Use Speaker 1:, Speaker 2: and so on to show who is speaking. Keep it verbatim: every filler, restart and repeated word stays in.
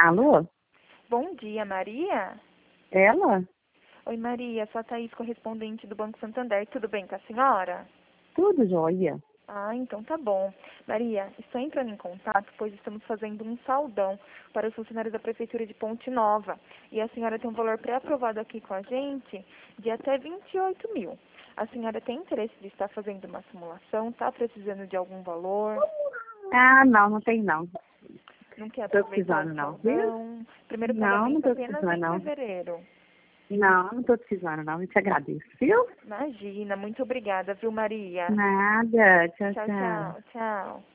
Speaker 1: Alô?
Speaker 2: Bom dia, Maria.
Speaker 1: Ela?
Speaker 2: Oi, Maria, sou a Thaís, correspondente do Banco Santander. Tudo bem com a senhora?
Speaker 1: Tudo jóia.
Speaker 2: Ah, então tá bom. Maria, estou entrando em contato, pois estamos fazendo um saldão para os funcionários da Prefeitura de Ponte Nova. E a senhora tem um valor pré-aprovado aqui com a gente de até vinte e oito mil. A senhora tem interesse de estar fazendo uma simulação? Está precisando de algum valor?
Speaker 1: Ah, não, não tem não.
Speaker 2: Não quer
Speaker 1: Tô
Speaker 2: aproveitar
Speaker 1: precisando
Speaker 2: o
Speaker 1: não, viu?
Speaker 2: saldão? Primeiro
Speaker 1: Não, não
Speaker 2: pagamento
Speaker 1: tô
Speaker 2: apenas
Speaker 1: precisando
Speaker 2: em
Speaker 1: não.
Speaker 2: fevereiro.
Speaker 1: Não, não tô precisando não. Eu te agradeço, viu?
Speaker 2: Imagina, muito obrigada, viu, Maria?
Speaker 1: Nada. Tchau,
Speaker 2: Tchau,
Speaker 1: tchau.
Speaker 2: tchau, tchau.